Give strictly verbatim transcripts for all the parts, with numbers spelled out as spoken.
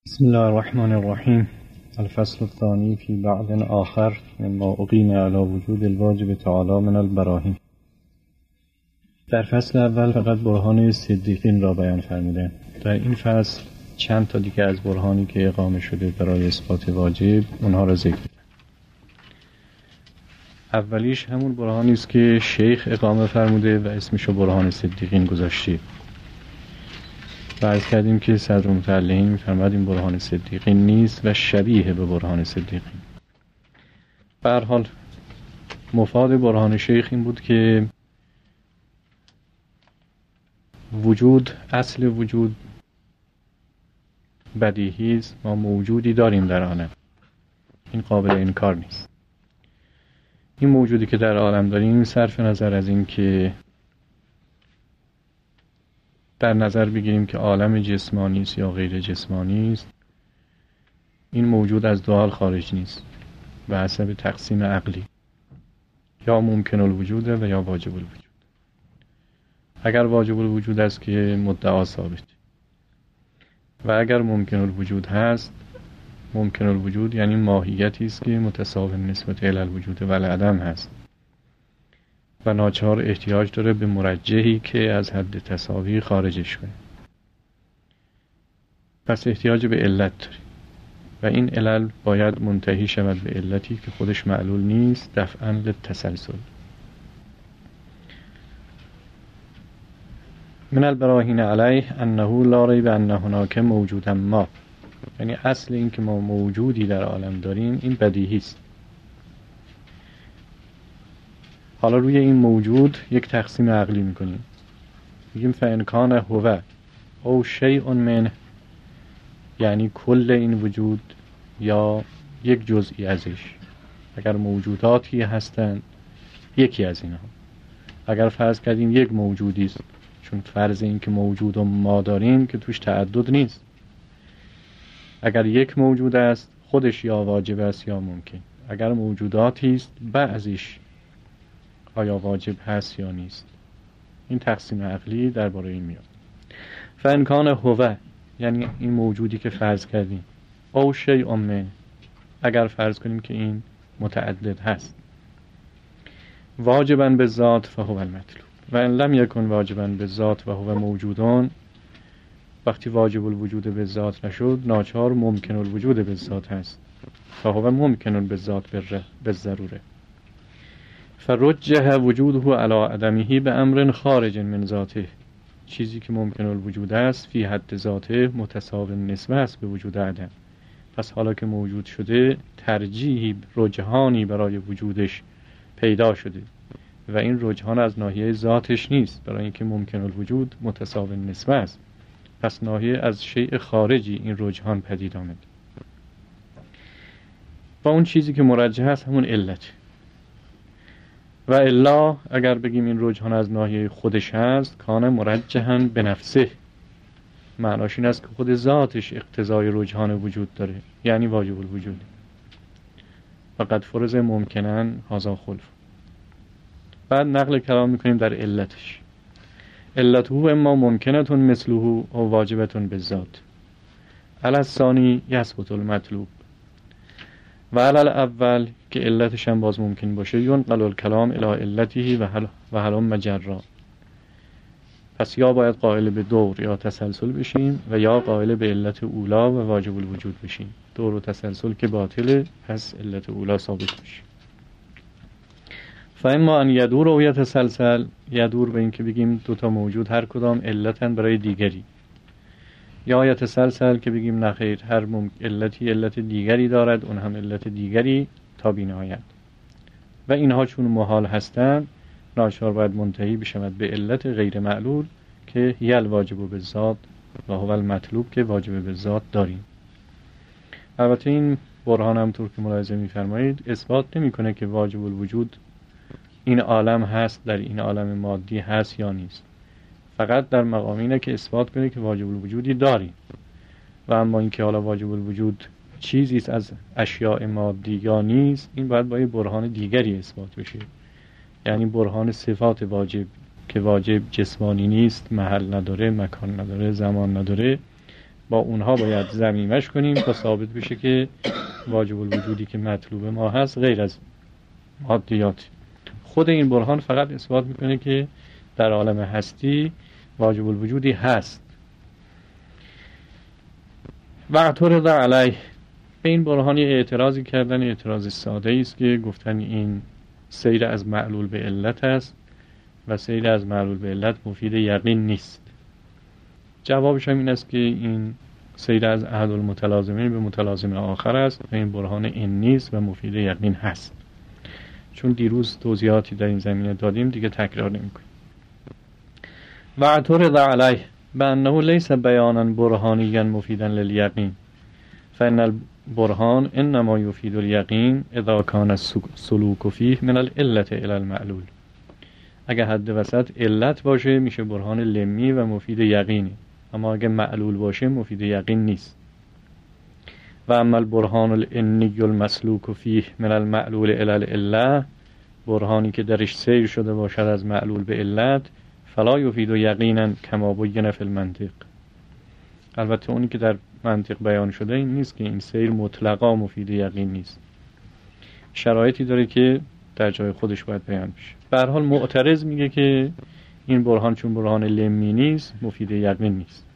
بسم الله الرحمن الرحیم. الفصل الثانی فی بعض آخر مما أقیم علی وجود الواجب تعالی من البراهین. در فصل اول فقط برهان صدیقین را بیان فرمودند. در این فصل چند تا دیگه از برهانی که اقامه شده برای اثبات واجب اونها را ذکر. اولیش همون برهانی است که شیخ اقامه فرموده و اسمشو برهان صدیقین گذاشته. عرض کردیم که صدر متعلقین می‌فرماد این برهان صدیقین نیست و شبیه به برهان صدیقین. به هر حال مفاد برهان شیخ این بود که وجود، اصل وجود بدیهی است، ما موجودی داریم در عالم، این قابل انکار نیست. این موجودی که در عالم داریم صرف نظر از این که در نظر بگیریم که عالم جسمانی است یا غیر جسمانی است، این موجود از دو حال خارج نیست به حسب تقسیم عقلی، یا ممکن الوجوده و یا واجب الوجود. اگر واجب الوجود است که مدعا ثابت، و اگر ممکن الوجود هست، ممکن الوجود یعنی ماهیتی است که متساوی نسبت الی الوجود و العدم هست و ناچار احتیاج داره به مرجحی که از حد تساوی خارجش کنه. پس احتیاج به علت داره و این علل باید منتهی شود به علتی که خودش معلول نیست، دفعاً للتسلسل. من البراهین علیه انه لا ریب ان هناک موجودا ما، یعنی اصل این که ما موجودی در عالم داریم این بدیهی است. حالا روی این موجود یک تقسیم عقلی میکنیم، میگیم فإن کان هو او شیء من، یعنی کل این وجود یا یک جزئی ازش. اگر موجوداتی هستند یکی از اینها، اگر فرض کردیم یک موجودی است، چون فرض این که موجود و ما داریم که توش تعدد نیست، اگر یک موجود است خودش یا واجب است یا ممکن. اگر موجوداتی است بعضیش آیا واجب هست یا نیست. این تقسیم عقلی درباره این میاد. فإن کان هو، یعنی این موجودی که فرض کردیم، او شیء من، اگر فرض کنیم که این متعدد هست، واجبا بالذات فهو المطلوب و ان لم یکن واجبا بالذات و هو موجودون، وقتی واجب الوجود بالذات نشد ناچار ممکن الوجود بالذات هست، فهو ممکن بالذات بالضروره. فرجح وجوده علی عدمه به امر خارج من ذاته، چیزی که ممکن الوجود است فی حد ذاته متساوی نسبه است به وجود عدم. پس حالا که موجود شده ترجیحی، رجحانی برای وجودش پیدا شده و این رجحان از ناحیه ذاتش نیست، برای اینکه ممکن الوجود متساوی نسبه است، پس ناحیه از شیء خارجی این رجحان پدید آمد و اون چیزی که مرجح است همون علت. و الا اگر بگیم این رجحان از ناحیه خودش هست، کان مرجحاً به نفسه، معناش این است که خود ذاتش اقتضای رجحان وجود داره، یعنی واجب الوجود. فقط فرض ممکناً هذا خلف. بعد نقل کلام میکنیم در علتش. علته اما ممکنه مثله و واجبه بالذات، علی الثانی یثبت المطلوب و علی الاول که علتش هم باز ممکن باشه ینقل الکلام الی علته و هل و هلم مجرا. پس یا باید قائل به دور یا تسلسل بشیم و یا قائل به علت اولا و واجب الوجود بشیم. دور و تسلسل که باطله، پس علت اولا ثابت بشه. فاما ان یدور و یتسلسل، یدور به این که بگیم دوتا موجود هر کدام علتن برای دیگری، یا یتسلسل که بگیم نخیر هر علتی علت دیگری دارد، اون هم علت دیگری تا بی‌نهایت. و اینها چون محال هستند ناچار باید منتهی بشود به علت غیر معلول که هی الواجب بالذات و هو المطلوب که واجب بالذات داریم. البته این برهان هم طور که ملاحظه می‌فرمایید اثبات نمی‌کنه که واجب الوجود این عالم هست، در این عالم مادی هست یا نیست. فقط در مقام اینه که اثبات کنه که واجب الوجودی داریم. و اما اینکه حالا واجب الوجود چیزی است از اشیاء مادی یا نیست، این باید با یه برهان دیگری اثبات بشه، یعنی برهان صفات واجب، که واجب جسمانی نیست، محل نداره، مکان نداره، زمان نداره، با اونها باید ضمیمش کنیم تا ثابت بشه که واجب الوجودی که مطلوب ما هست غیر از مادیات. خود این برهان فقط اثبات میکنه که در عالم هستی واجب الوجودی هست. و اعترض علیه، به این برهانی اعتراضی کردن اعتراض ساده است که گفتن این سیر از معلول به علت است و سیر از معلول به علت مفید یقین نیست. جوابش هم این است که این سیر از احد المتلازمین به متلازم آخر است و این برهان این نیست و مفید یقین هست. چون دیروز توضیحاتی در این زمینه دادیم دیگه تکرار نمی‌کنیم. و اعترض علیه بأنه لیس بیانا برهانیا مفیدا للیقین فإن البرهان انما یفید الیقین اذا کان السلوک فیه من العلة الی المعلول. اگه حد وسط علت باشه میشه برهان لمی و مفید یقینی، اما اگه معلول باشه مفید یقین نیست. و اما البرهان الانی المسلوک فیه من المعلول الی العلة، برهانی که درش سیر شده باشد از معلول به علت، فلا یفید یقینا کما بین فی المنطق. البته اونی که در منطق بیان شده این نیست که این سیر مطلقا مفید یقین نیست، شرایطی داره که در جای خودش باید بیان بشه. به هر حال معترض میگه که این برهان چون برهان لمی نیست مفید یقین نیست.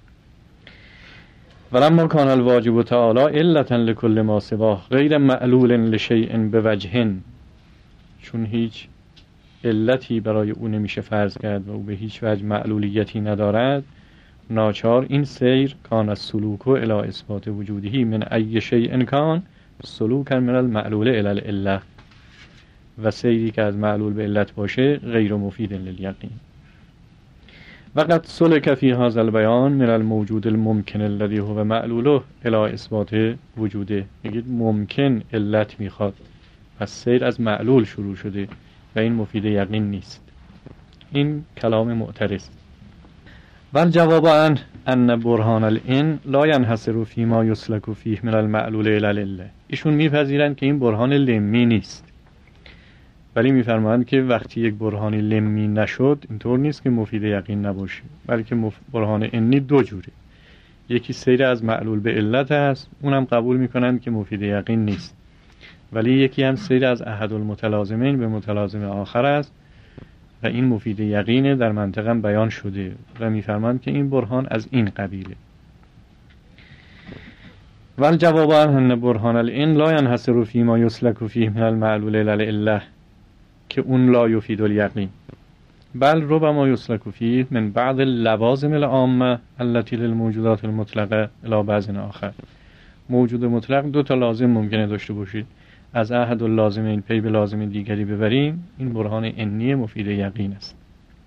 ولما کان الواجب تعالی علتا لكل ما سواه غیر معلول لشیء بوجه، چون هیچ علتی برای او نمیشه فرض کرد و او به هیچ وجه معلولیتی ندارد، ناچار این سیر کان السلوک الی اثبات وجودهی من ای شیء کان سلوکا من المعلول الی العلة، و سیری که از معلول به علت باشه غیر مفید للیقین. و قد سلک فی هذا البیان من الموجود الممکن الذی هو معلوله الی اثبات وجوده. میگید ممکن علت میخواد، پس سیر از معلول شروع شده و این مفید یقین نیست. این کلام معترض. ول جواب عن ان برهان العین لا ینحصر فیما یسلک فیه من المعلول الی العلة. ایشون میپذیرند که این برهان لمی نیست، ولی میفرمایند که وقتی یک برهانی لمی نشد اینطور نیست که مفید یقین نباشه، بلکه مف... برهان انی دو جوره. یکی سیر از معلول به علت است، اونم قبول میکنند که مفید یقین نیست، ولی یکی هم سیر از احد المتلازمین به متلازم آخر است و این مفید یقینه، در منطقه بیان شده و میفرمایند که این برهان از این قبیله. ول جواب ان برهان العین لا ینحصر فیما یسلک فیه من المعلول الی العلة، که اون لا یفید الیقین، بل ربما یسلک فیه من بعض اللوازم العامه التي للموجودات المطلقه الی بعض آخر. موجود مطلق دو تا لازم ممکنه داشته باشید، از احد اللازمین پی به لازم دیگری ببریم، این برهان انی مفید یقین است.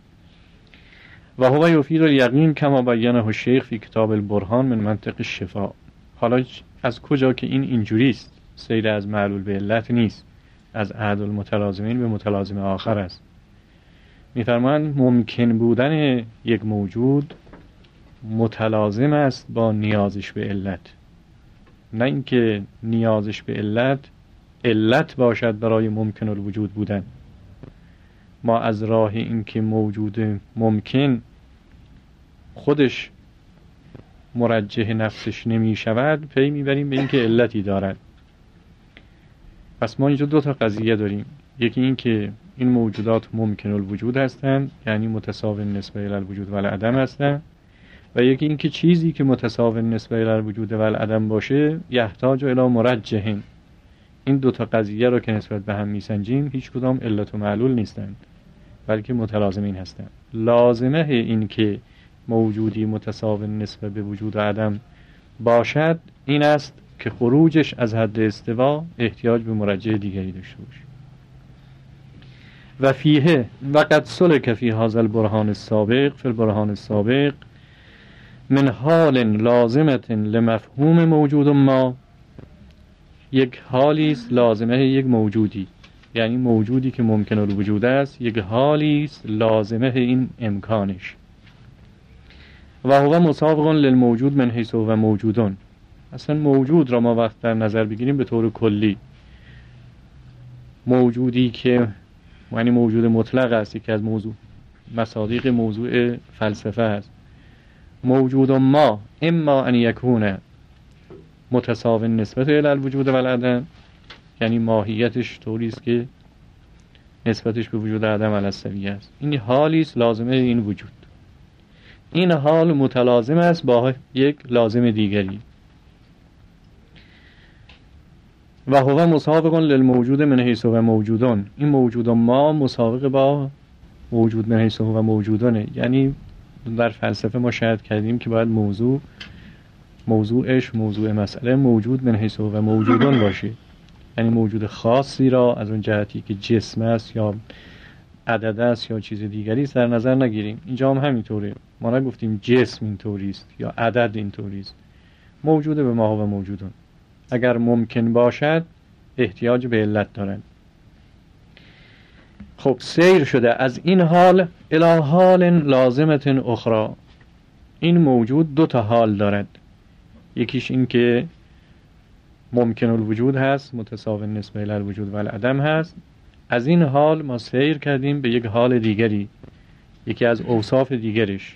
و هو یفید الیقین کما بیانه الشیخ فی کتاب البرهان من منطق الشفاء. حالا از کجا که این اینجوری است، سیر از معلول به علت نیست، از احد المتلازمین به متلازم آخر است. می‌فرمایند ممکن بودن یک موجود متلازم است با نیازش به علت، نه اینکه نیازش به علت علت باشد برای ممکن الوجود بودن. ما از راه اینکه موجود ممکن خودش مرجح نفسش نمی شود پی میبریم به اینکه علتی دارد. پس ما اینجا دو تا قضیه داریم، یکی این که این موجودات ممکن الوجود هستند، یعنی متساوی نسبه الی الوجود و العدم هستند، و یکی این که چیزی که متساوی نسبه الی الوجود و العدم باشه یحتاج الی مرجح. این دو تا قضیه رو که نسبت به هم میسنجیم هیچ کدام علت و معلول نیستند، بلکه متلازمین هستند. لازمه این که موجودی متساوی نسبه به وجود و عدم باشد این است که خروجش از حد استوا احتیاج به مرجح دیگری داشته باشه. و فیه و قد سلک فی هذا البرهان السابق فی البرهان السابق من حال لازمت لمفهوم موجود ما، یک حالی است لازمه یک موجودی، یعنی موجودی که ممکن الوجود است یک حالی است لازمه این امکانش. و هو مسابق للموجود من حیث هو موجودون. اصلا موجود را ما وقت در نظر بگیریم به طور کلی، موجودی که یعنی موجود مطلق است، که از موضوع مصادیق موضوع فلسفه است، موجود ما اما ان یکونه متساوی نسبت الی الوجود و العدم، یعنی ماهیتش طوری است که نسبتش به وجود عدم علی السویه است. این حالی است لازمه این وجود. این حال متلازم است با یک لازم دیگری. و هو مسابق للموجود من حیث و موجودان، این موجود ما مسابق با موجود من حیث و موجودانه. یعنی در فلسفه ما شاید کردیم که باید موضوع موضوعش موضوع مسئله موجود من حیث و موجودان باشه، یعنی موجود خاصی را از اون جهتی که جسم است یا عدد است یا چیز دیگری در نظر نگیریم. اینجا هم همینطوره، ما نگفتیم جسم اینطوری است یا عدد اینطوری است، موجود به ما و موجودان. اگر ممکن باشد احتیاج به علت دارند. خب سیر شده از این حال الی حال لازمت اخرى. این موجود دو تا حال دارد. یکیش این که ممکن الوجود هست، متساوی نسبه الی الوجود و العدم هست. از این حال ما سیر کردیم به یک حال دیگری، یکی از اوصاف دیگرش.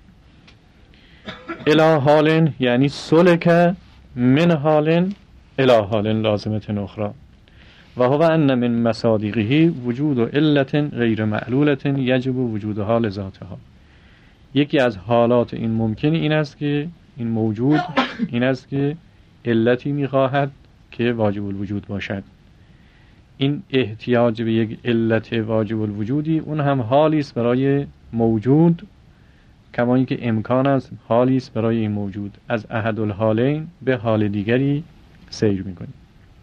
الی حال یعنی سلک من حال الی حال لازمت اخرى و هو ان من مصادیقه وجود علت غیر معلولت یجب وجودها لذاتها. یکی از حالات این ممکن این است که این موجود این است که علتی میخواهد که واجب الوجود باشد. این احتیاج به یک علت واجب الوجودی اون هم حالی است برای موجود، کما اینکه امکان است حالی است برای این موجود. از احد الحالین به حال دیگری سیر میکنیم.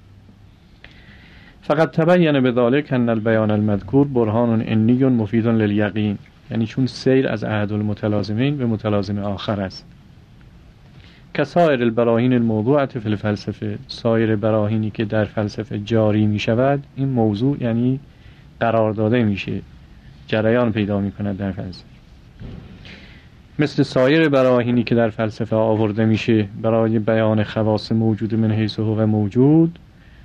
فقط تبین بذلک ان البیان المذکور برهان عنی مفید للیقین، یعنی چون سیر از احد المتلازمین به متلازم آخر است. کسائر البراهین الموضوعه فی الفلسفه، سایر براهینی که در فلسفه جاری می شود این موضوع یعنی قرار داده میشه، جریان پیدا می کند در فلسفه. مثل سایر براهینی که در فلسفه آورده میشه برای بیان خواص موجود من حیث هو موجود،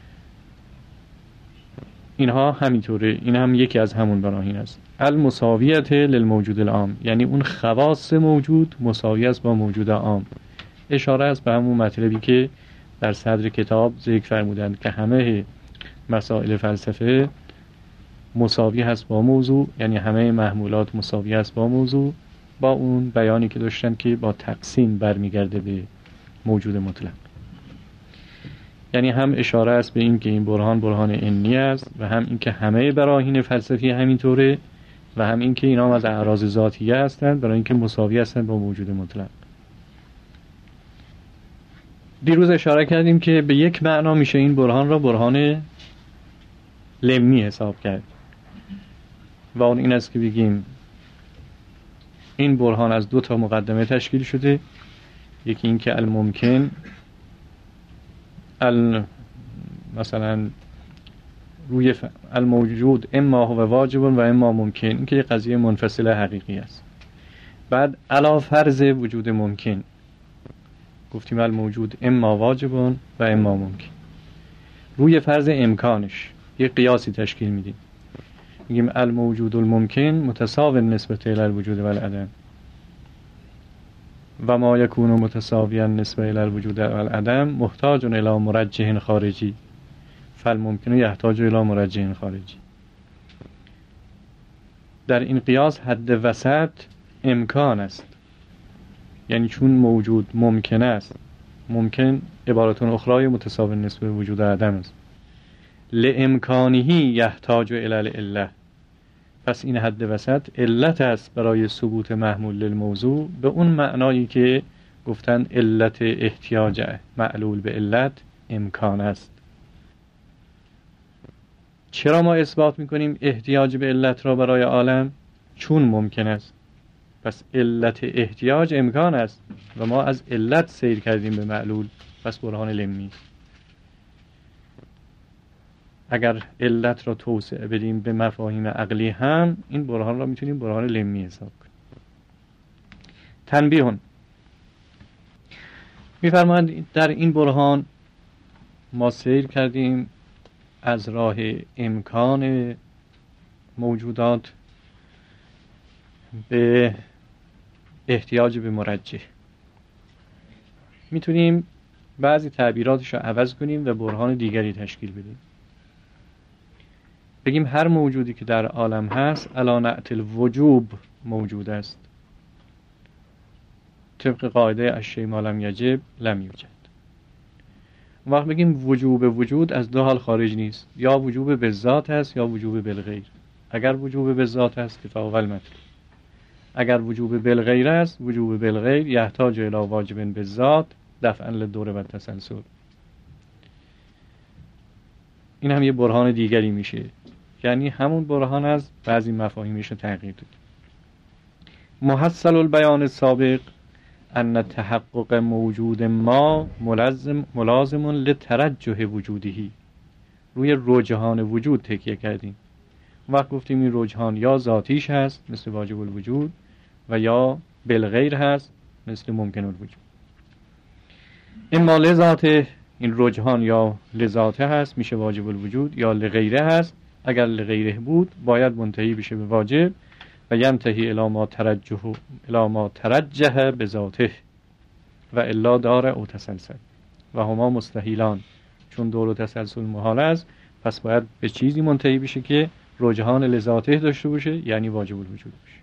اینها همینطوره. این هم یکی از همون براهین است. المساویت للموجود العام، یعنی اون خواص موجود مساوی است با موجود عام. اشاره است به همون مطلبی که در صدر کتاب ذکر فرمودند که همه مسائل فلسفه مساوی هست با موضوع، یعنی همه محمولات مساوی است با موضوع، با اون بیانی که داشتن که با تقسیم برمیگرده به موجود مطلق. یعنی هم اشاره است به این که این برهان برهان عنی است و هم این که همه براهین فلسفی همینطوره و هم این که اینا از اعراض ذاتیه هستند برای اینکه مساوی هستند با موجود مطلق. دیروز اشاره کردیم که به یک معنا میشه این برهان را برهان لمی حساب کرد و اون این است که بگیم این برهان از دو تا مقدمه تشکیل شده. یکی این که الممکن ال مثلا روی ف... الموجود اما هو واجب و اما ممکن، این که قضیه منفصل حقیقی است. بعد علا فرض وجود ممکن گفتیم الموجود اما واجب و اما ممکن. روی فرض امکانش یک قیاسی تشکیل میدیم، میگیم الموجود الممکن متساوی نسبت الی الوجود و العدم و ما یکون متساویا نسبت الی الوجود و العدم محتاج الی مرجح خارجی فالممکن یحتاج الی مرجح خارجی. در این قیاس حد وسط امکان است، یعنی چون موجود ممکن است، ممکن عبارتون اخرای متساوی نسبت وجود و عدم است، لامکانه یحتاج الی العله، پس این حد وسط علت است برای ثبوت محمول للموضوع به اون معنایی که گفتن علت احتیاج معلول به علت امکان است. چرا ما اثبات میکنیم احتیاج به علت را برای عالم؟ چون ممکن است، پس علت احتیاج امکان است و ما از علت سیر کردیم به معلول، پس برهان لمی. اگر علت را توسعه بدیم به مفاهیم عقلی هم این برهان را میتونیم برهان لمی حساب کنیم. تنبیهون میفرمایند در این برهان ما سیر کردیم از راه امکان موجودات به احتیاج به مرجح. میتونیم بعضی تعبیراتش رو عوض کنیم و برهان دیگری تشکیل بدیم. بگیم هر موجودی که در عالم هست علی نعت الوجوب موجود است، طبق قاعده الشیء ما لم یجب لم یوجد. وقت بگیم وجوب وجود از دو حال خارج نیست، یا وجوب به ذات است یا وجوب بالغیر. اگر وجوب به ذات است که فهو المطلوب، اگر وجوب بالغیر است وجوب بالغیر یحتاج الی واجب بالذات دفعا للدور و التسلسل. این هم یه برهان دیگری میشه، یعنی همون برهان از بعضی مفاهیمش رو تغییر داد. محصل البیان السابق ان تحقق موجود ما ملازم ملازم لترجح وجودهی. روی رجحان وجود تکیه کردیم. وقت گفتیم این رجحان یا ذاتیش هست مثل واجب الوجود و یا بالغیر هست مثل ممکن الوجود. اما لذاته، این رجحان یا لذاته هست میشه واجب الوجود، یا لغیره هست اگر لغیره بود باید منتهی بشه به واجب و ینتهی الی ما ترجح الی ما ترجح بذاته و الا دار او تسلسل و هما مستحیلان. چون دور و تسلسل محال است پس باید به چیزی منتهی بشه که رجحان لذاته داشته باشه، یعنی واجب الوجود باشه.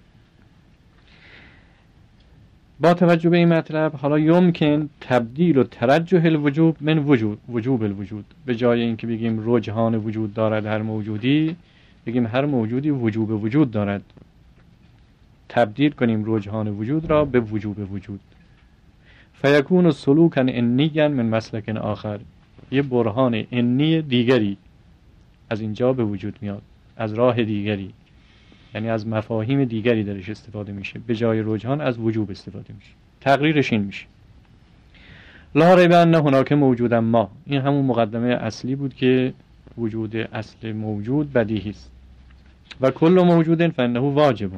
با توجه به این مطلب حالا یمکن تبدیل و ترجح الوجوب من وجود وجوب الوجود. به جای اینکه بگیم رجحان وجود دارد هر موجودی، بگیم هر موجودی وجوب وجود دارد. تبدیل کنیم رجحان وجود را به وجوب وجود. فیکون سلوکا انیا من مسلک آخر. یه برهان انی دیگری از اینجا به وجود میاد، از راه دیگری، یعنی از مفاهیم دیگری درش استفاده میشه. به جای رجحان از وجوب استفاده میشه. تقریرش این میشه لا ریب ان هناک موجودا ما. این همون مقدمه اصلی بود که وجود اصل موجود بدیهی است و کل موجود فانه واجب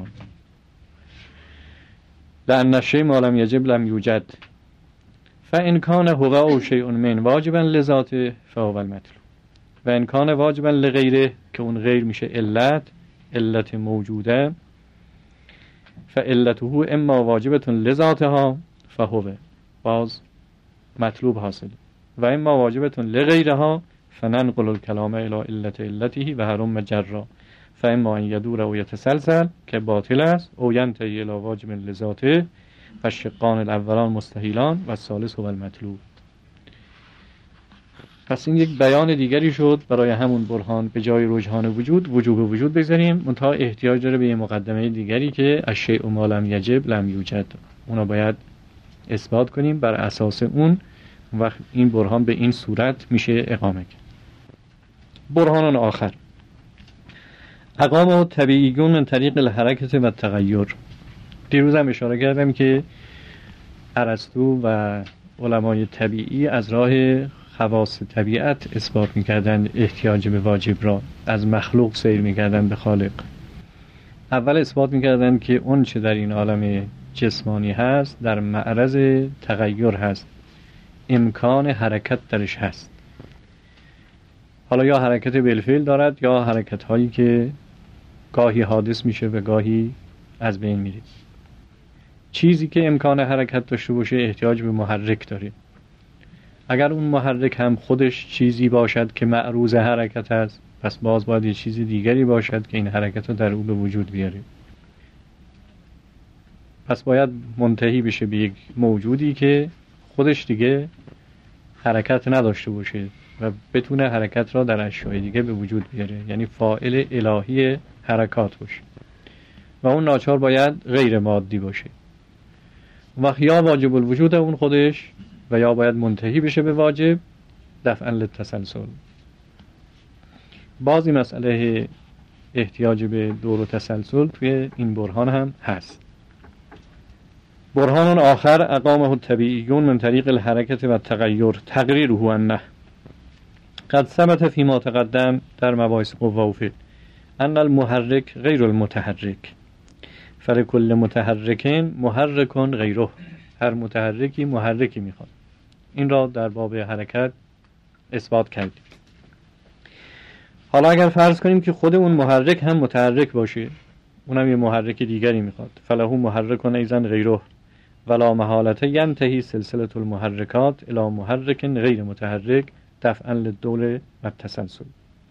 لان الشیء ما لم یجب لم یوجد فان کان هو او شیء من واجبا لذاته فهو المطلوب و ان کان واجبا لغیره که اون غیر میشه علت علت موجوده فعلته اما واجبه لذاتها فهو باز مطلوب حاصل و اما واجبه لغیرها فننقل الكلام الى علت علته و حرم جرا فاما ان یدور او یتسلسل که باطل است او ینتهی الى واجب لذاته فالشقان الاولان مستحیلان و الثالث هو المطلوب. پس این یک بیان دیگری شد برای همون برهان. به جای رجحان وجود وجوب وجود بگذاریم، منتها احتیاج داره به یه مقدمه دیگری که الشیء ما لم یجب لم یوجد. اونا باید اثبات کنیم، بر اساس اون وقت این برهان به این صورت میشه اقامه کرد. برهان آخر اقامه طبیعیون من طریق الحرکت و التغیر. دیروز هم اشاره کردم که ارسطو و علمای طبیعی از راه خواص طبیعت اثبات میکردن احتیاج به واجب را، از مخلوق سیر میکردن به خالق. اول اثبات میکردن که اون چه در این عالم جسمانی هست در معرض تغییر هست، امکان حرکت درش هست. حالا یا حرکت بالفعل دارد یا حرکت هایی که گاهی حادث میشه و گاهی از بین میره. چیزی که امکان حرکت داشته باشه احتیاج به محرک داره. اگر اون محرک هم خودش چیزی باشد که معروض حرکت است، پس باز باید یه چیز دیگری باشد که این حرکت رو در او به وجود بیاره. پس باید منتهی بشه به یک موجودی که خودش دیگه حرکت نداشته باشه و بتونه حرکت را در اشیاء دیگه به وجود بیاره، یعنی فاعل الهی حرکات باشه و اون ناچار باید غیر مادی باشه. وقت یا واجب الوجود اون خودش و یا باید منتهی بشه به واجب دفعا للتسلسل. بعضی مسئله احتیاج به دور و تسلسل توی این برهان هم هست. برهان آخر اقامه الطبیعیون من طریق الحرکت و التغیر تقریره انه قد ثبت فيما تقدم در مباحث قوا و فعل ان المحرک غیر المتحرک فلکل متحرک محرک غیره. هر متحرکی محرکی میخواد. این را در باب حرکت اثبات کردیم. حالا اگر فرض کنیم که خود اون محرک هم متحرک باشه، اونم یه محرک دیگری میخواد، فله محرک ایضا غیره، ولا محالته ینتهی سلسله المحرکات الی محرک غیر متحرک دفعا للدول و التسلسل.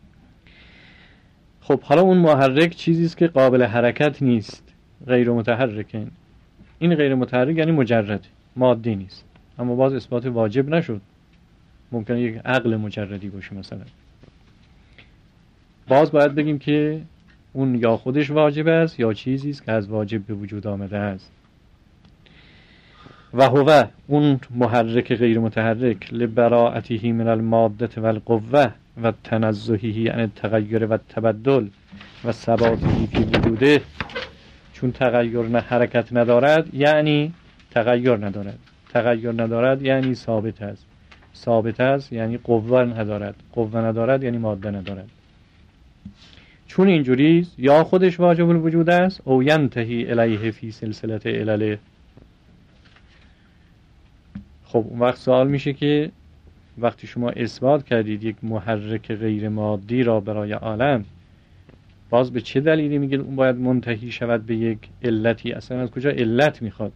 خب حالا اون محرک چیزی است که قابل حرکت نیست، غیر متحرکن. این غیر متحرک یعنی مجرد، مادی نیست، اما باز اثبات واجب نشد، ممکنه یک عقل مجردی باشه مثلا. باز باید بگیم که اون یا خودش واجب است یا چیزی است که از واجب به وجود آمده است. و هو اون محرک غیر متحرک لبراءته من الماده و القوه و تنزهه عن التغیر و التبدل و ثباته فی وجوده، چون تغییر نه حرکت ندارد یعنی تغییر ندارد، تغییر ندارد یعنی ثابت است، ثابت است یعنی قوه ندارد، قوه ندارد یعنی ماده ندارد. چون اینجوری یا خودش واجب الوجود است او ینتهی الیه فی سلسله علله. خب اون وقت سوال میشه که وقتی شما اثبات کردید یک محرک غیر مادی را برای عالم، باز به چه دلیلی میگید اون باید منتهی شود به یک علتی؟ اصلا از کجا علت میخواد؟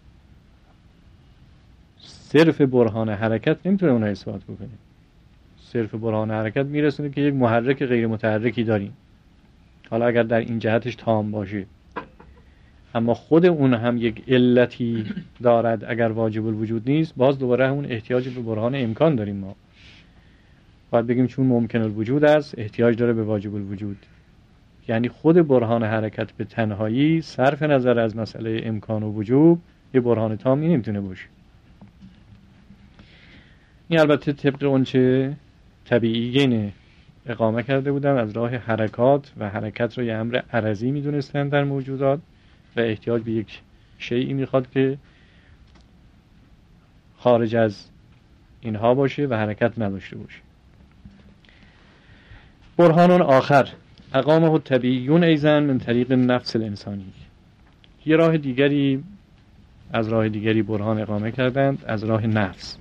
صرف برهان حرکت نمیتونه اونها اثبات بکنه. صرف برهان حرکت میرسونه که یک محرک غیر متحرکی داریم، حالا اگر در این جهتش تام باشه، اما خود اون هم یک علتی دارد. اگر واجب الوجود نیست، باز دوباره همون احتیاج به برهان امکان داریم. ما باید بگیم چون ممکن الوجود است احتیاج داره به واجب الوجود، یعنی خود برهان حرکت به تنهایی صرف نظر از مسئله امکان و وجوب یه برهان تامی نمیتونه باشه. این البته طبق اون چه طبیعیین اقامه کرده بودن، از راه حرکات و حرکت رو یه امر عرضی میدونستن در موجودات و احتیاج به یک شیئی میخواد که خارج از اینها باشه و حرکت نداشته باشه. برهان آخر اقامه الطبیعیون ایضا من طریق نفس الانسانی، یه راه دیگری از راه دیگری برهان اقامه کردند، از راه نفس.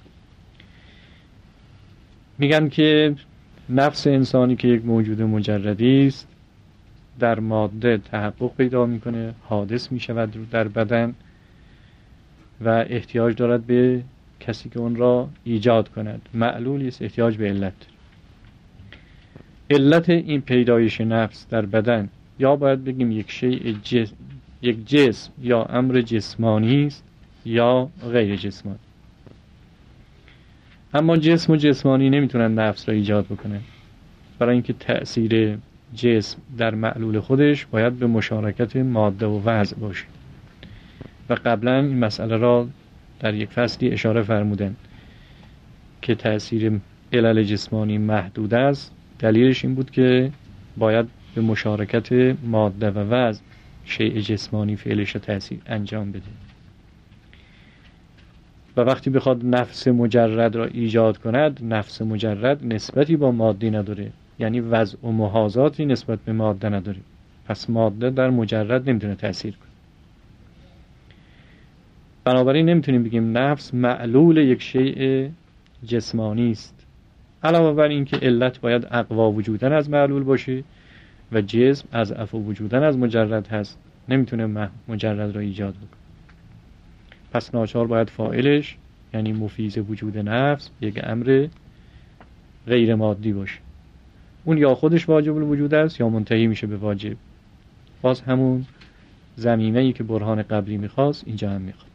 میگن که نفس انسانی که یک موجود مجردی است در ماده تحقق پیدا میکنه، حادث میشود در بدن و احتیاج دارد به کسی که اون را ایجاد کند، معلولی است، احتیاج به علت. علت این پیدایش نفس در بدن یا باید بگیم یک شیء جس... یک جسم یا امر جسمانی است یا غیر جسمانی. اما جسم و جسمانی نمیتونن نفس را ایجاد بکنن، برای اینکه تأثیر جسم در معلول خودش باید به مشارکت ماده و وضع باشه و قبلا این مسئله را در یک فصلی اشاره فرمودن که تأثیر علل جسمانی محدود است. دلیلش این بود که باید به مشارکت ماده و وضع شیء جسمانی فعلش تأثیر انجام بده و وقتی بخواد نفس مجرد را ایجاد کند، نفس مجرد نسبتی با ماده نداره، یعنی وضع و محاذاتی نسبت به ماده نداره، پس ماده در مجرد نمیتونه تأثیر کنه. بنابراین نمیتونیم بگیم نفس معلول یک شیء جسمانی است. علاوه بر این که علت باید اقوا وجودن از معلول باشه و جسم از افو وجودن از مجرد هست، نمیتونه مجرد را ایجاد بکنه. پس ناچار باید فاعلش یعنی مفیز وجود نفس یک امر غیر مادی باشه. اون یا خودش واجب الوجود است یا منتهی میشه به واجب. باز همون زمینه‌ای که برهان قبلی میخواست اینجا هم میخواد.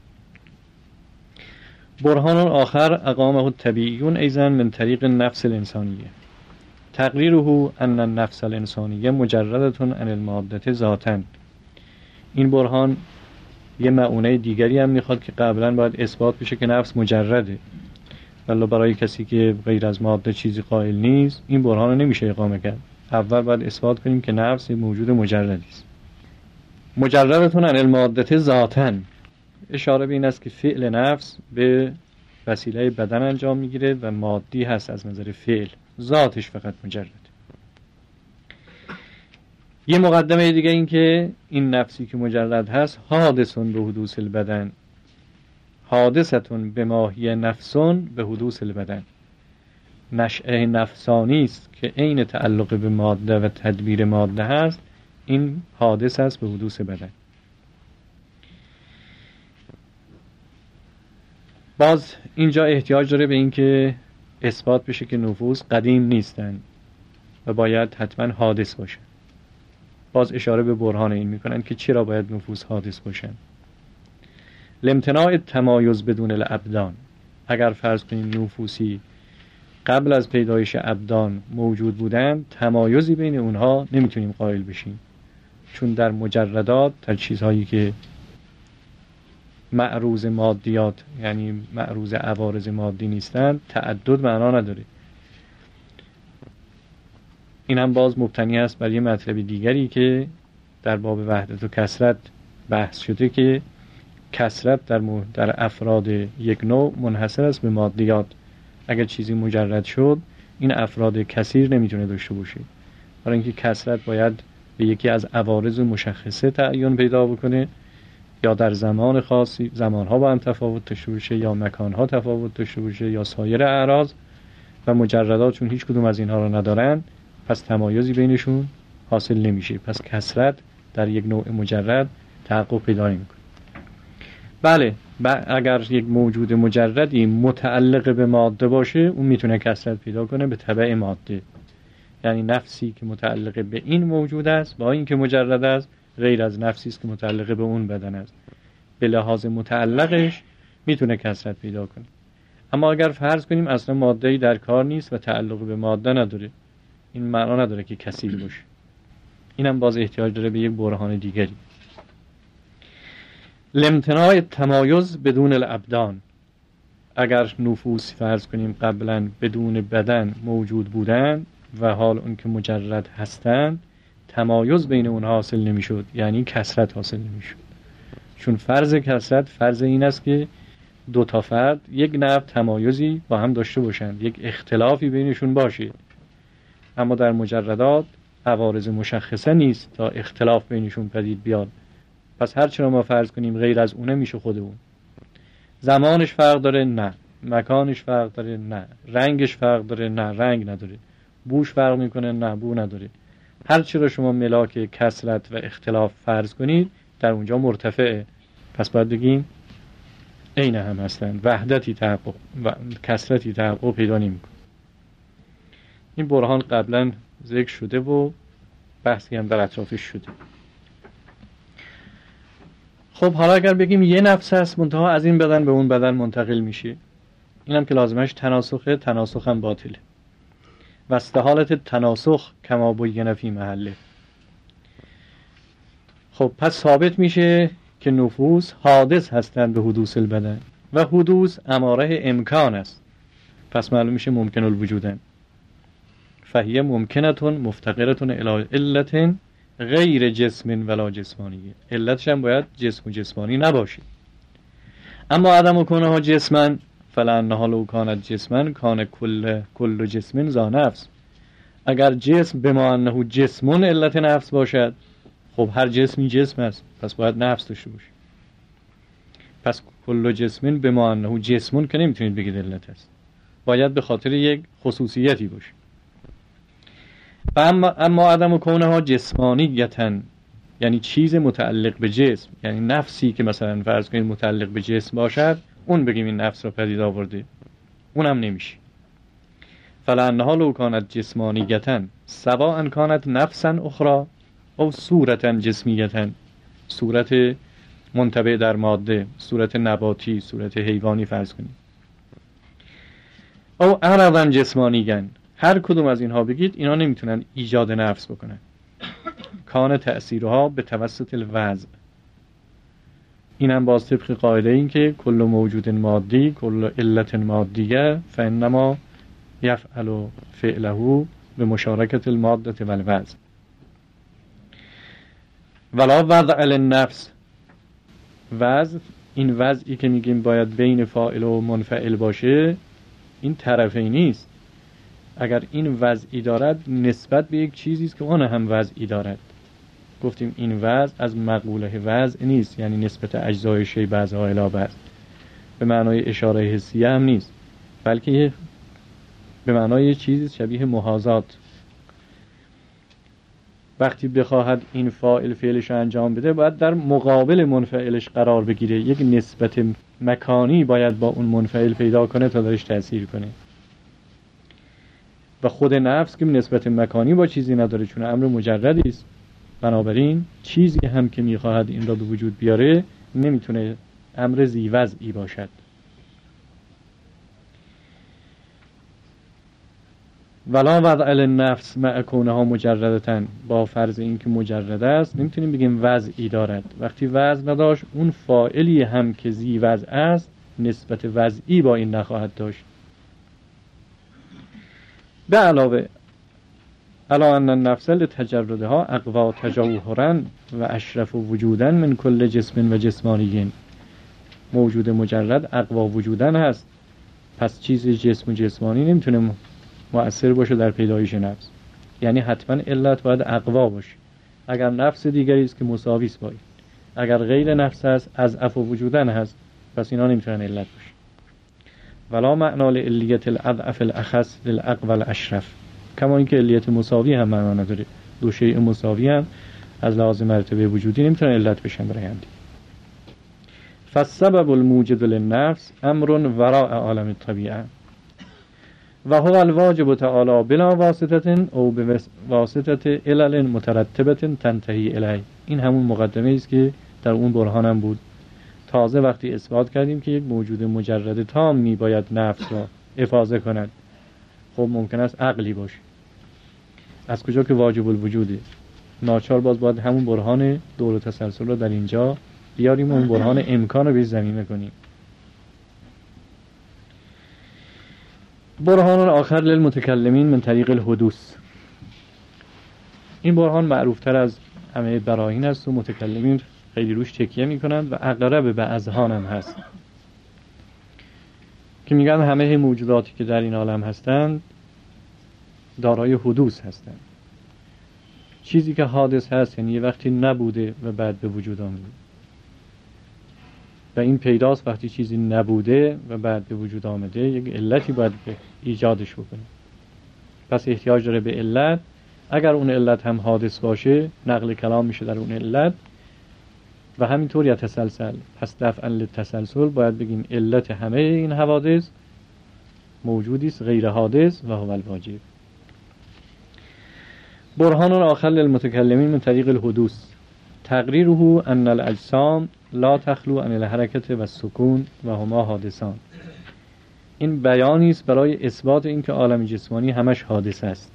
برهان آخر اقامه الطبیعیون ایضا من طریق النفس الانسانیه تقریره ان النفس الانسانیه مجردتون عن المادة ذاتاً. این برهان یه معونه دیگری هم میخواد که قبلا باید اثبات بشه که نفس مجرده، ولی برای کسی که غیر از ماده چیزی قائل نیست این برهان رو نمیشه اقامه کرد. اول باید اثبات کنیم که نفس موجود مجردی است. مجردتون عن المادة ذاتاً اشاره به این است که فعل نفس به وسیله بدن انجام میگیره و مادی هست از نظر فعل، ذاتش فقط مجرد. یه مقدمه دیگه این که این نفسی که مجرد هست حادثون به حدوث البدن، حادثتون به ماهی نفسون به حدوث البدن، نشأه نفسانی است که عین تعلق به ماده و تدبیر ماده هست، این حادث است به حدوث بدن. باز اینجا احتیاج داره به این که اثبات بشه که نفوس قدیم نیستن و باید حتما حادث باشه. باز اشاره به برهان این میکنن که چرا باید نفوس حادث باشن. لامتناع تمایز بدون الابدان، اگر فرض کنیم نفوسی قبل از پیدایش ابدان موجود بودن، تمایزی بین اونها نمیتونیم قائل بشیم، چون در مجردات، در چیزهایی که معروض مادیات یعنی معروض عوارض مادی نیستن، تعدد معنا نداره. این هم باز مبتنی است بر یه مطلب دیگری که در باب وحدت و کثرت بحث شده که کثرت در, در افراد یک نوع منحصر است به مادیات. اگر چیزی مجرد شد این افراد کثیر نمیتونه داشته باشه، برای اینکه کثرت باید به یکی از عوارض مشخصه تعین پیدا بکنه، یا در زمان خاصی، زمانها با هم تفاوت داشته باشه، یا مکانها تفاوت داشته باشه، یا سایر اعراض. و مجردات چون هیچ کدوم از اینها رو ندارن، پس تمایزی بینشون حاصل نمیشه، پس کثرت در یک نوع مجرد تحقق پیدا نمیکنه. بله، اگر یک موجود مجردی متعلق به ماده باشه، اون میتونه کثرت پیدا کنه به تبع ماده. یعنی نفسی که متعلق به این موجود است، با اینکه مجرد است، غیر از نفسی است که متعلق به اون بدن است. به لحاظ متعلقش میتونه کثرت پیدا کنه. اما اگر فرض کنیم اصلا ماده‌ای در کار نیست و تعلق به ماده نداره، این معنا نداره که کثیر باشه. اینم باز احتیاج داره به یک برهان دیگری. لامتناع تمایز بدون الابدان، اگر نفوس فرض کنیم قبلا بدون بدن موجود بودن و حال اون که مجرد هستن، تمایز بین اونها حاصل نمیشد، یعنی کثرت حاصل نمیشد. چون فرض کثرت فرض این است که دو تا فرد یک نوع تمایزی با هم داشته باشند، یک اختلافی بینشون باشه. اما در مجردات عوارض مشخصه نیست تا اختلاف بینشون پدید بیاد. پس هر چرا ما فرض کنیم غیر از اونه میشه خود اون. زمانش فرق داره؟ نه. مکانش فرق داره؟ نه. رنگش فرق داره؟ نه، رنگ نداره. بوش فرق میکنه؟ نه، بو نداره. هر چرا شما ملاک کثرت و اختلاف فرض کنید، در اونجا مرتفعه. پس باید بگیم عین هم هستن، وحدتی تحقق و کثرتی تحقق پیدا نمیکنه. این برهان قبلا ذکر شده و بحثی هم در اطرافش شده. خب حالا اگر بگیم یه نفس هست منتها از این بدن به اون بدن منتقل میشه، اینم که لازمش تناسخه، تناسخ هم باطله. و استحالت تناسخ کما بین فی محله. خب پس ثابت میشه که نفوس حادث هستند به حدوث البدن و حدوث اماره امکان است. پس معلوم میشه ممکن الوجودن. فهیه ممکنتون مفتقرتون الی علت غیر جسم ولا جسمانیه. علتش هم باید جسم و جسمانی نباشه. اما عدم و کنه ها جسمن فلانها لو کانت جسمن کان کل کل جسمن ذا نفس. اگر جسم بما انه جسمون علت نفس باشد، خب هر جسمی جسم است، پس باید نفس داشته باشه. پس کل جسمن بما انه جسمون که نمیتونید بگید علت است، باید به خاطر یک خصوصیتی باشه. اما اما عدم کونه ها جسمانیتن، یعنی چیز متعلق به جسم، یعنی نفسی که مثلا فرض کنید متعلق به جسم باشد، اون بگیم این نفس رو پدید آورده، اونم نمیشه. فلانها لو کانت جسمانیتن سواء کانت نفسا اخرى او صورتا جسمیتن، صورت منطبع در ماده، صورت نباتی، صورت حیوانی فرض کنید، او عرضا جسمانیگن، هر کدوم از اینها بگید، اینا نمیتونن ایجاد نفس بکنن. کان تأثیرها به توسط الوضع. این هم باز طبق قاعده این که کل موجود مادی کل علت مادیه فانما یفعل فعله به مشارکت الماده و الوضع ولا وضع للنفس. وضع، این وضعی که میگیم باید بین فاعل و منفعل باشه، این طرفی نیست. اگر این وضعی دارد نسبت به یک چیزی است که آن هم وضعی دارد. گفتیم این وضع از مقوله وضع نیست، یعنی نسبت اجزای شی بعضها الی بعض، به معنای اشاره حسیه هم نیست، بلکه به معنای چیزی شبیه محاذات. وقتی بخواهد این فاعل فعلش انجام بده باید در مقابل منفعلش قرار بگیره، یک نسبت مکانی باید با اون منفعل پیدا کنه تا درش تأثیر کنه. و خود نفس که نسبت مکانی با چیزی نداره چون امر مجردی است، بنابراین چیزی هم که میخواهد این را به وجود بیاره نمیتونه امر ذی وضعی باشد. ولا وضع للنفس مع کونها مجردتن، با فرض این که مجرد است نمیتونیم بگیم وضعی دارد. وقتی وضع نداشت اون فاعلی هم که ذی وضع است نسبت وضعی با این نخواهد داشت. به علاوه الا ان النفس لتجردها اقوا تجوهرا و اشرف وجودا من کل جسم و جسمانی. موجود مجرد اقوا وجودن هست، پس چیز جسم و جسمانی نمیتونه مؤثر باشه در پیدایش نفس، یعنی حتما علت باید اقوا باشه. اگر نفس دیگری است که مساوی است با این، اگر غیر نفس است از اضعف وجودن هست، پس اینا نمیتونن علت باشه. ولا معنا لعلیت الاضعف الاخص للاقوى الاشرف، کما اینکه علیت مساوی هم معنا نداره. دو شیء مساوی هم از لحاظ مرتبه وجودی نمیتونن علت بشن برای هم دیگه. فالسبب الموجد للنفس امر وراء عالم الطبیعه و هو الواجب تعالی بلا واسطه او بواسطه علل مترتبه تنتهی الیه. این همون مقدمه است که در اون برهانم بود. تازه وقتی اثبات کردیم که یک موجود مجرد تام می باید نفس را افاضه کند، خب ممکن است عقلی باشه، از کجا که واجب الوجوده. ناچار باز باید همون برهان دور و تسلسل رو در اینجا بیاریم و اون برهان امکان رو بهش ضمیمه کنیم. برهان آخر للمتکلمین من طریق الحدوث. این برهان معروفتر از همه براهین است و متکلمین خیلی روش تکیه میکنند و اقرب به اذهان هم هست که میگن همه موجوداتی که در این عالم هستند دارای حدوث هستند. چیزی که حادث هست یعنی یه وقتی نبوده و بعد به وجود آمده، و این پیداست وقتی چیزی نبوده و بعد به وجود آمده یک علتی باید به ایجادش بکنه. پس احتیاج داره به علت. اگر اون علت هم حادث باشه نقل کلام میشه در اون علت و همینطور یتسلسل. پس دفعا للتسلسل باید بگیم علت همه این حوادث موجودی است غیر حادث و هو الواجب. برهان آخر للمتکلمین من طریق الحدوث تقریره ان الاجسام لا تخلو عن الحرکت و السکون و هما حادثان. این بیانی است برای اثبات اینکه عالم جسمانی همش حادث است.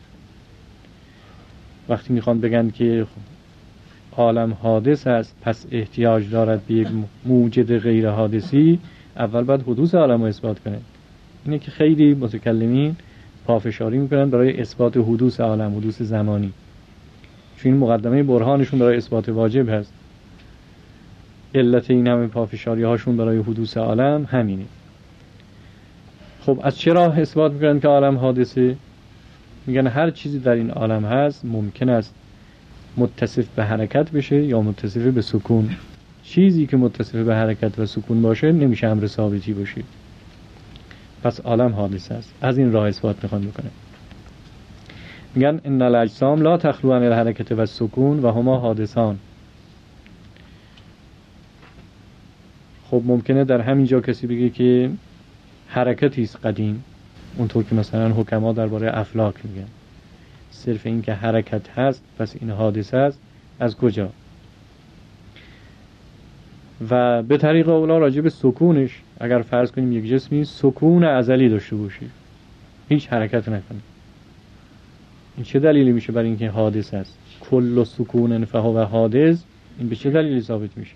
وقتی میخوان بگن که عالم حادث است پس احتیاج دارد به یک موجد غیر حادثی، اول باید حدوث عالم رو اثبات کنه. اینه که خیلی متکلمین پافشاری میکنن برای اثبات حدوث عالم، حدوث زمانی، چون این مقدمه برهانشون برای اثبات واجب هست. علت این همه پافشاری هاشون برای حدوث عالم همینه. خب از چرا اثبات میکنن که عالم حادثه؟ میگن هر چیزی در این عالم هست ممکن است متصف به حرکت بشه یا متصف به سکون. چیزی که متصف به حرکت و سکون باشه نمیشه امر ثابتی باشه، پس عالم حادث است. از این راه اثبات میخوان بکنه. میگن ان الاجسام لا تخلو عن الحرکت و السکون و هما حادثان. خب ممکنه در همین جا کسی بگه که حرکتی است قدیم، اونطور که مثلا حکما درباره افلاک میگن صرف این که حرکت هست پس این حادثه است. از کجا؟ و به طریق اولا راجع به سکونش، اگر فرض کنیم یک جسمی سکون ازلی داشته باشه هیچ حرکت نکنه، این چه دلیلی میشه برای اینکه حادث است؟ کل سکون فهو حادث، این به چه دلیلی ثابت میشه؟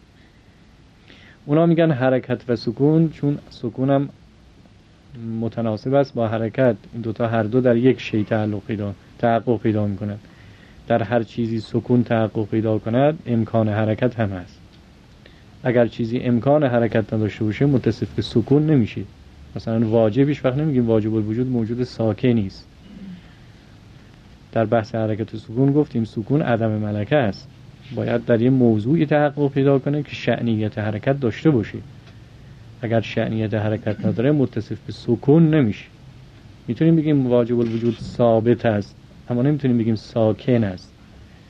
اونا میگن حرکت و سکون، چون سکون هم متناسب است با حرکت، این دوتا هر دو در یک شیء تعلق پیدا تحقق پیدا میکنند. در هر چیزی سکون تحقق پیدا کند امکان حرکت هم هست. اگر چیزی امکان حرکت نداشته باشه متصف به سکون نمیشه. مثلا واجبش وقت نمیگیم واجب الوجود موجود ساکنی است. در بحث حرکت و سکون گفتیم سکون عدم ملکه است، باید در یه موضوعی تحقق پیدا کنه که شأنیت حرکت داشته باشه. اگر شأنیت حرکت نداره متصف به سکون نمیشه. میتونیم بگیم واجب الوجود ثابت است اما نمیتونیم بگیم ساکن است،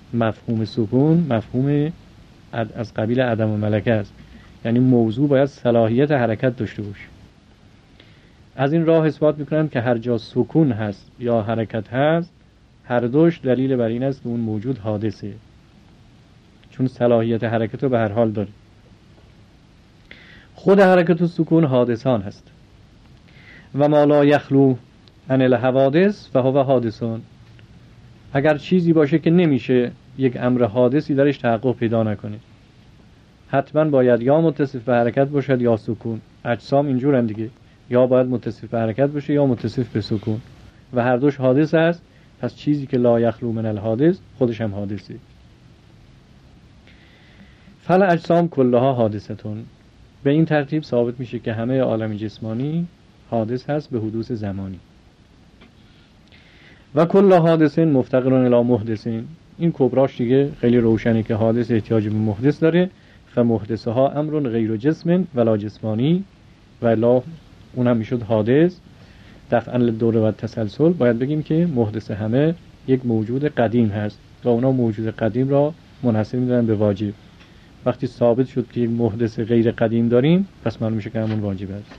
مفهوم سکون مفهوم از قبیل عدم و ملکه است، یعنی موضوع باید صلاحیت حرکت داشته باشه. از این راه اثبات میکنند که هر جا سکون هست یا حرکت هست، هر دوش دلیل بر این است که اون موجود حادثه، چون صلاحیت حرکت رو به هر حال داره. خود حرکت و سکون حادثان هست. و ما لا یخلو عن الحوادث فهو حادثان. اگر چیزی باشه که نمیشه یک امر حادثی درش تحقق پیدا نکنه، حتما باید یا متصف به حرکت باشد یا سکون. اجسام اینجورن دیگه، یا باید متصف به حرکت باشه یا متصف به سکون، و هر دوش حادث است. پس چیزی که لا یخلو من الحادث خودش هم حادثه. فل اجسام کلها حادثتون. به این ترتیب ثابت میشه که همه عالم جسمانی حادث هست به حدوث زمانی. و کل حادثین مفتقرون الی محدثین. این کبراش دیگه خیلی روشنه که حادث احتیاج به محدث داره. فمحدثه ها امر غیر جسم ولا جسمانی و الا اون هم میشد حادث. دفعا للدوره و تسلسل باید بگیم که محدث همه یک موجود قدیم هست و اونا موجود قدیم را منحصر میدونن به واجب. وقتی ثابت شد که یک محدث غیر قدیم داریم، پس معلوم میشه که همون واجب است.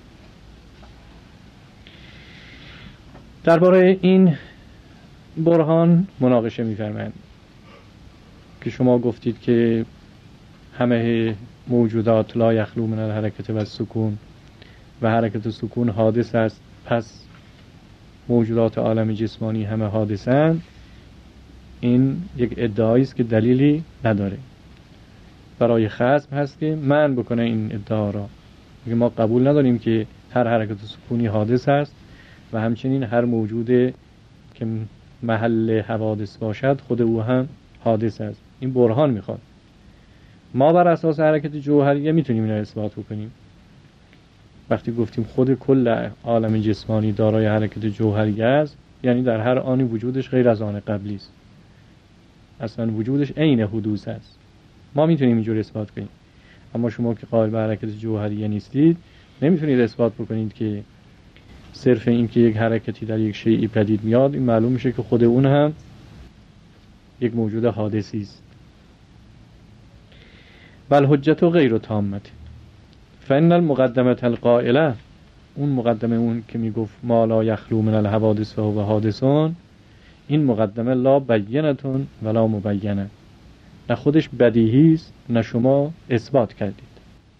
درباره این برهان مناقشه می‌فرمایند که شما گفتید که همه موجودات لا یخلو من الحرکت و السکون و حرکت و سکون حادث است، پس موجودات عالم جسمانی همه حادثند. این یک ادعایی است که دلیلی نداره. برای خصم هست که من بکنه این ادعا را. ما قبول نداریم که هر حرکت و سکونی حادث است و همچنین هر موجود که محل حوادث باشد خود او هم حادث است. این برهان میخواد. ما بر اساس حرکت جوهریه میتونیم این را اثبات بکنیم. وقتی گفتیم خود کل عالم جسمانی دارای حرکت جوهریه است، یعنی در هر آنی وجودش غیر از آن قبلی است. اصلا وجودش عین حدوث است. ما میتونیم اینجور اثبات کنیم. اما شما که قائل به حرکت جوهریه نیستید، نمیتونید اثبات بکنید که صرف این که یک حرکتی در یک شیئی پدید میاد، این معلوم میشه که خود اون هم یک موجود حادثی است. بل حجت غیر تامه. فإن المقدمه القائله، اون مقدمه اون که میگفت ما لا یخلو من الحوادث فهو حادثون، این مقدمه لا بینتون ولا مبینه، نه خودش بدیهی است نه شما اثبات کردید.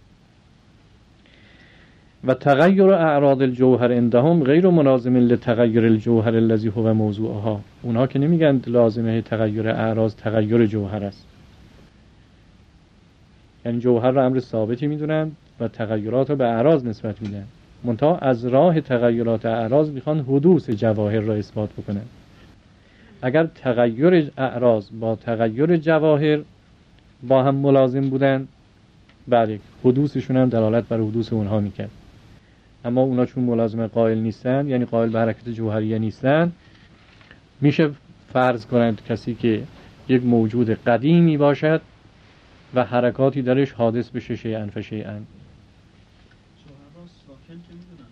و تغییر اعراض الجوهر عندهم غیر ملازم لتغییر الجوهر الذی هو موضوعها. اونها که نمیگن لازمه تغییر اعراض تغییر جوهر است، یعنی جوهر را امر ثابتی میدونن و تغییرات را به اعراض نسبت میدن، منتها از راه تغییرات اعراض میخوان حدوث جواهر را اثبات بکنن. اگر تغییر اعراض با تغییر جواهر با هم ملازم بودن، بله حدوثشون هم دلالت بر حدوث اونها میکرد. اما اونا چون ملازم قائل نیستن، یعنی قائل به حرکت جوهریه نیستن، میشه فرض کنند کسی که یک موجود قدیمی باشد و حرکاتی درش حادث بشه شیئا فشیئا. جوهر را ساکن که میدونن،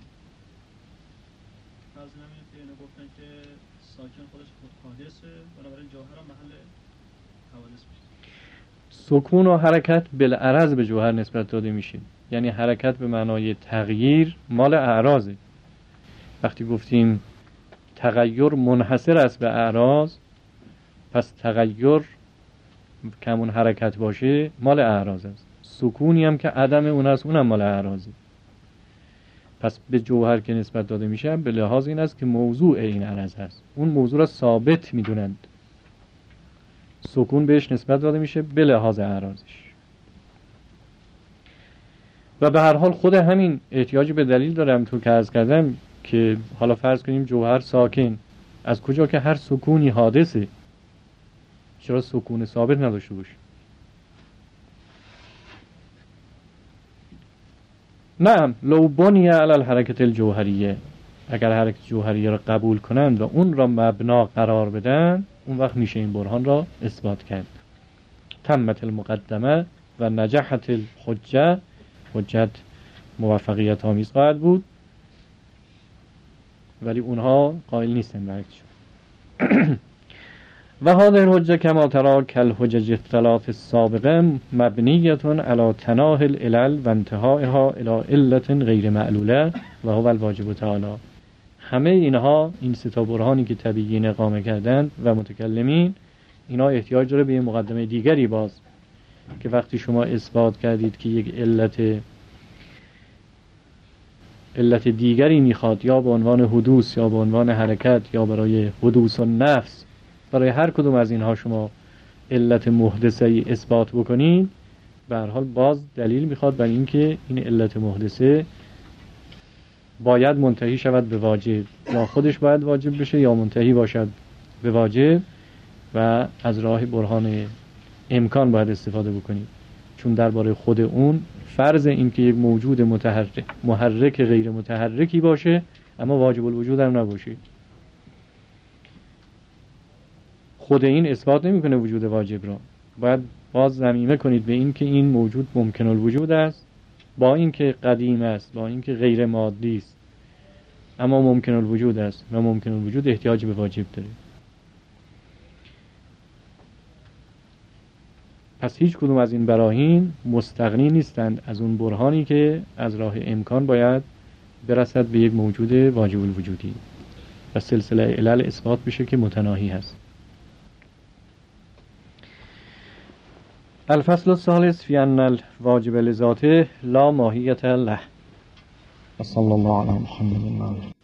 بعضی نمیدونن که اینو گفتن که ساکن خودش خود حادثه، بنابراین جوهر را محل حوادث میشه. سکون و حرکت بالعرض به جوهر نسبت داده میشه، یعنی حرکت به معنای تغییر مال اعراضه. وقتی گفتیم تغییر منحصر است به اعراض، پس تغییر که همون حرکت باشه مال اعراض است. سکونی هم که عدم اون است، اونم مال اعراضه. پس به جوهر که نسبت داده میشه به لحاظ این است که موضوع این عرض هست، اون موضوع را ثابت میدونند. سکون بهش نسبت داده میشه به لحاظ اعراضش. و به هر حال خود همین احتیاج به دلیل دارم تو که عرض کردم که حالا فرض کنیم جوهر ساکن، از کجا که هر سکونی حادثه، چرا سکون ثابت نداشته باشه؟ نعم لو بنی علی الحرکت الجوهریه، اگر حرکت جوهریه را قبول کنند و اون را مبنا قرار بدن، اون وقت میشه این برهان را اثبات کرد. تمت المقدمه و نجحت الحجه، حجت موفقیت آمیز خواهد بود، ولی اونها قائل نیستن برکتشون. و هذه الحجه کما ترى کالحجج الثلاث السابقه مبنیه علی تناهی العلل و انتهائها الی علت غیر معلوله و هو الواجب تعالی. همه اینها، این سه تا برهانی که طبیعیین اقامه کردند و متکلمین، اینا احتیاج داره به یه مقدمه دیگری باز، که وقتی شما اثبات کردید که یک علت علت دیگری میخواد، یا به عنوان حدوث یا به عنوان حرکت یا برای حدوث و نفس، برای هر کدوم از اینها شما علت محدثه ای اثبات بکنید، به هر حال باز دلیل میخواد بر اینکه این علت محدثه باید منتهی شود به واجب، یا خودش باید واجب بشه یا منتهی باشد به واجب، و از راه برهان امکان باید استفاده بکنید، چون درباره خود اون فرض این که یک موجود متحرک محرک غیر متحرکی باشه اما واجب الوجود هم نباشه، خود این اثبات نمیکنه وجود واجب را. باید باز ضمیمه کنید به این که این موجود ممکن الوجود است، با این که قدیم است، با این که غیر مادی است، اما ممکن الوجود است و ممکن الوجود احتیاج به واجب داره. پس هیچ کدوم از این براهین مستغنی نیستند از اون برهانی که از راه امکان باید برسد به یک موجود واجب الوجودی و سلسله علل اثبات بشه که متناهی هست. الفصل الثالث فی ان الواجب لذاته لا ماهیت له. صلی الله علی محمد.